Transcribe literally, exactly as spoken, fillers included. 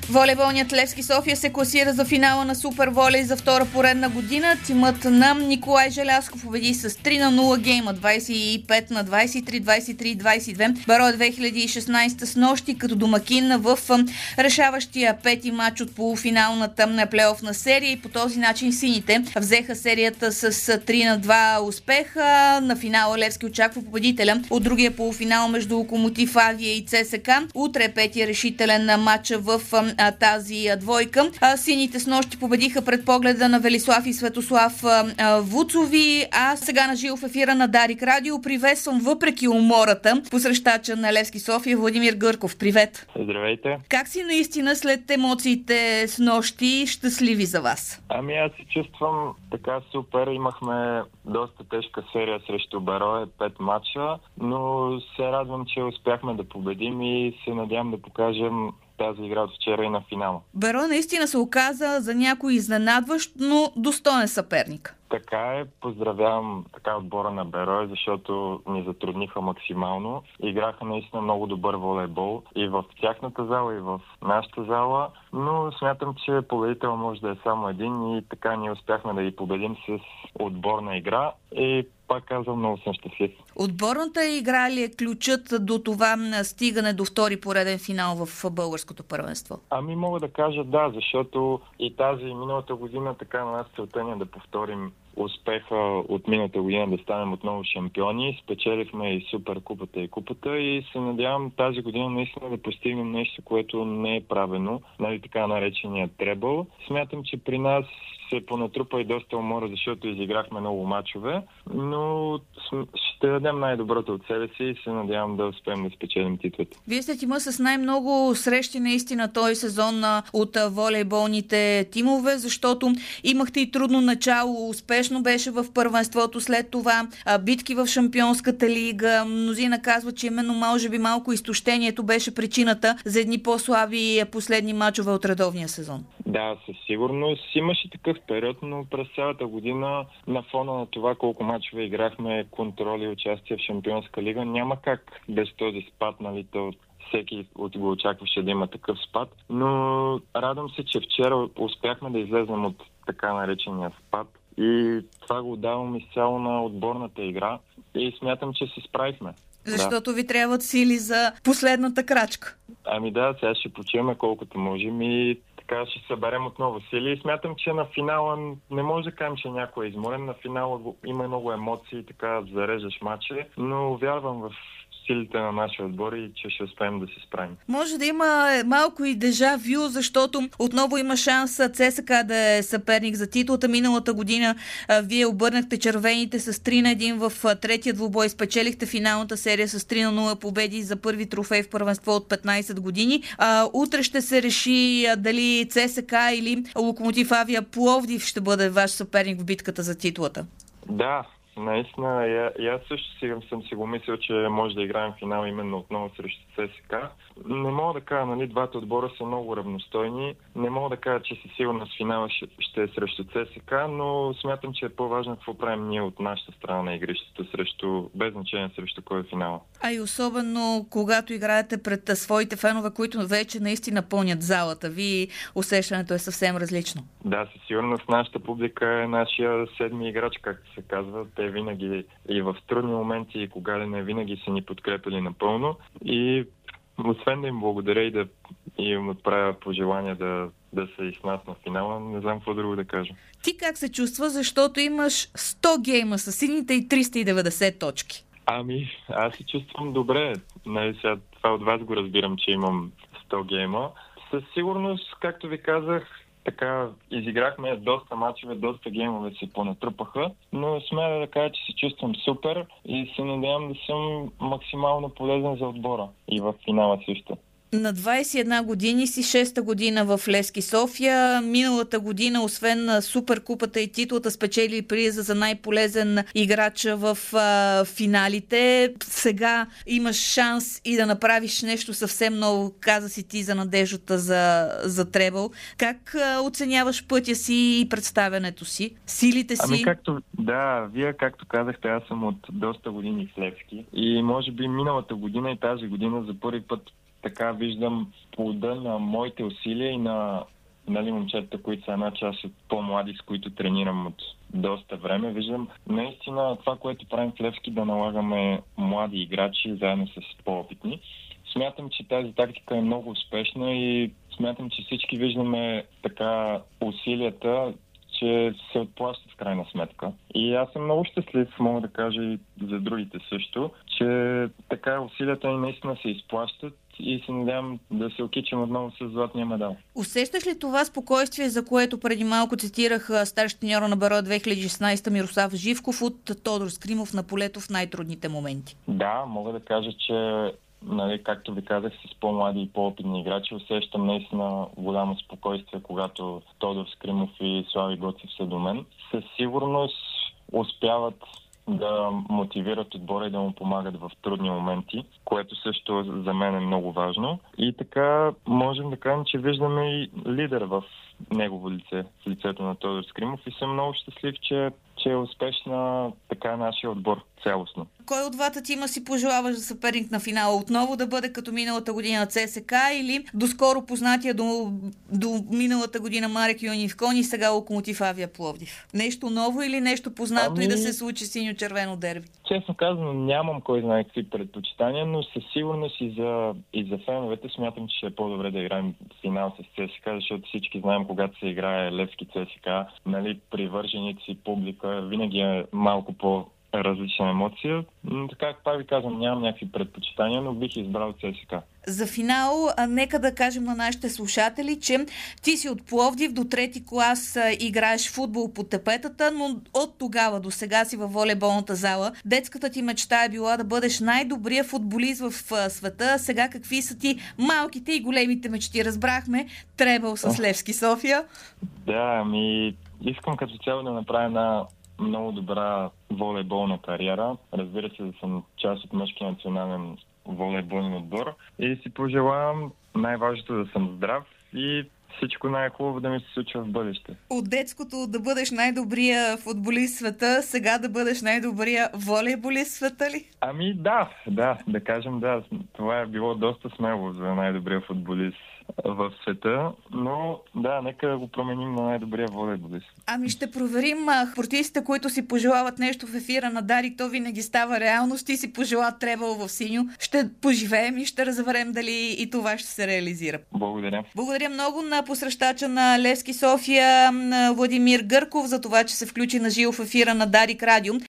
Волейболният Левски София се класира за финала на Супер волей за втора поредна година. Тимът на Николай Желязков победи с три на нула гейма, двадесет и пет на двадесет и три, двадесет и три, двадесет и две. Бароя две хиляди и шестнадесета с нощи като домакин в решаващия пети матч от полуфиналната плейофна серия и по този начин сините взеха серията с три на два успеха. На финала Левски очаква победителя от другия полуфинал между Локомотив Авия и ЦСКА. Утре е петия решителен матч в а, тази а, двойка. А, сините с нощи победиха пред погледа на Велислав и Светослав а, а, Вуцови, а сега на живо в ефира на Дарик Радио приветствам въпреки умората посрещача на Левски София Владимир Гърков. Привет! Здравейте! Как си наистина след емоциите с нощи? Щастливи за вас? Ами аз се чувствам така супер. Имахме доста тежка серия срещу Бароя, пет матча, но се радвам, че успяхме да победим и се надявам да покажем тази игра от вчера и на финала. Бароя наистина се оказа за някой изненадващ, но достоен съперник. Така е, поздравявам така отбора на Берой, защото ни затрудниха максимално. Играха наистина много добър волейбол и в тяхната зала, и в нашата зала, но смятам, че победител може да е само един и така ние успяхме да ги победим с отборна игра и пак казвам, много съм щастлив. Отборната игра ли е ключът до това стигане до втори пореден финал в българското първенство? Ами мога да кажа да, защото и тази и миналата година така на нас целта ни е да повторим успеха от миналата година да станем отново шампиони. Спечелихме и Суперкупата и Купата и се надявам тази година наистина да постигнем нещо, което не е правено, нали така наречения требъл. Смятам, че при нас се понатрупа и доста умора, защото изиграхме много мачове, но ще дадем най-доброто от себе си и се надявам да успеем да спечелим титлата. Вие сте тима с най-много срещи наистина този сезон от волейболните тимове, защото имахте и трудно начало, успешно беше в първенството, след това битки в Шампионската лига. Мнозина казват, че именно може би малко изтощението беше причината за едни по-слаби последни мачове от редовния сезон. Да, със сигурност имаше такъв период, но през цялата година на фона на това колко мачове играхме, контроли и участие в Шампионска лига, няма как без този спад, нали, то всеки от го очакваше да има такъв спад, но радвам се, че вчера успяхме да излезем от така наречения спад и това го давам изцяло на отборната игра и смятам, че се справихме. Защото да. Ви трябват сили за последната крачка. Ами да, сега ще почиваме колкото можем и така ще съберем отново сили и смятам, че на финала не може да кажем, че някой е изморен. На финала има много емоции, така зареждаш матча, но вярвам в силите на нашия отбор и че ще успеем да се справим. Може да има малко и дежавю, защото отново има шанс ЦСКА да е съперник за титлата. Миналата година а, вие обърнахте червените с три на един в а, третия двубой. Спечелихте финалната серия с три на нула победи за първи трофей в първенство от петнадесет години. А, утре ще се реши а, дали ЦСКА или Локомотив Авия Пловдив ще бъде ваш съперник в битката за титлата. Да. Наистина, и аз също си, съм си го мислил, че може да играем финал именно отново срещу ЦСКА. Не мога да кажа, нали, двата отбора са много равностойни. Не мога да кажа, че със сигурност финала ще, ще е срещу ЦСКА, но смятам, че е по-важно какво правим ние от нашата страна на игрището, срещу, без значение срещу кой е финала. А и особено когато играете пред своите фенове, които вече наистина пълнят залата ви, усещането е съвсем различно. Да, със сигурност нашата публика е нашия седми играч, както се казва. Те винаги и в трудни моменти, и кога ли не, винаги са ни подкрепили напълно. И освен да им благодаря и да им отправя пожелания да, да са и с нас на финала, не знам какво друго да кажа. Ти как се чувства, защото имаш сто гейма с сините и триста и деветдесет точки? Ами, аз се чувствам добре. Нали, сега това от вас го разбирам, че имам сто гейма. Със сигурност, както ви казах, така изиграхме доста мачове, доста геймове се понатрупаха, но смея да кажа, че се чувствам супер и се надявам да съм максимално полезен за отбора и в финала също. На двадесет и една години си, шеста година в Левски София. Миналата година, освен на Суперкупата и титлата, спечели приза за най-полезен играч в а, финалите. Сега имаш шанс и да направиш нещо съвсем ново. Каза си ти за надеждата за, за требъл. Как а, оценяваш пътя си и представянето си? Силите си? Ами както, да, вие както казахте, аз съм от доста години в Левски и може би миналата година и тази година за първи път така виждам плода на моите усилия и на, нали, момчета, които са една част от по-млади, с които тренирам от доста време. Виждам наистина това, което правим в Левски, да налагаме млади играчи заедно с по-опитни. Смятам, че тази тактика е много успешна и смятам, че всички виждаме така усилията, че се отплащат в крайна сметка. И аз съм много щастлив, мога да кажа и за другите също, че така усилията ни наистина се изплащат и се надявам да се окичам отново с златния медал. Усещаш ли това спокойствие, за което преди малко цитирах старши треньора на Берое две хиляди и шестнадесета Мирослав Живков от Тодор Скримов на полето в най-трудните моменти? Да, мога да кажа, че нали, както ви казах, с по-млади и по-опитни играчи усещам наистина голямо спокойствие, когато Тодор Скримов и Слави Гоцев са до мен. Със сигурност успяват да мотивират отбора и да му помагат в трудни моменти, което също за мен е много важно. И така можем да кажем, че виждаме и лидер в негово лице, в лицето на Тодор Скримов, и съм много щастлив, че, че е успешна така нашия отбор цялостно. Кой от двата тима си пожелаваш за съперник на финала? Отново да бъде като миналата година ЦСКА или доскоро познатия до, до миналата година Марек Юнифкон и сега Локомотив Авиа Пловдив? Нещо ново или нещо познато ами... и да се случи синьо-червено дерби? Честно казано, нямам кой знае какви предпочитания, но със сигурност и за, и за феновете смятам, че е по-добре да играем финал с ЦСКА, защото всички знаем, когато се играе Левски ЦСКА, нали, привърженици, публика, винаги е малко по различна емоция. Така, пак ви казвам, нямам някакви предпочитания, но бих избрал ЦСКА. За финал, а, нека да кажем на нашите слушатели, че ти си от Пловдив, до трети клас а, играеш футбол по тапетата, но от тогава до сега си във волейболната зала. Детската ти мечта е била да бъдеш най-добрия футболист в а, света. Сега какви са ти малките и големите мечти? Разбрахме, требъл с Левски София. Да, ами искам като цяло да направя една много добра волейболна кариера. Разбира се, да съм част от мъжки национален волейболен отбор и си пожелавам най-важното да съм здрав и всичко най-хубаво да ми се случва в бъдеще. От детското да бъдеш най-добрия футболист в света, сега да бъдеш най-добрия волейболист в света ли? Ами да, да, да кажем да. Това е било доста смело за най-добрия футболист в света, но да, нека да го променим на най-добрия волейболист. Ами ще проверим спортистите, които си пожелават нещо в ефира на Дарик, то винаги става реалност и си пожелават требъл в синьо. Ще поживеем и ще разберем дали и това ще се реализира. Благодаря. Благодаря много на посрещача на Левски София Владимир Гърков за това, че се включи на живо в ефира на Дарик Радио.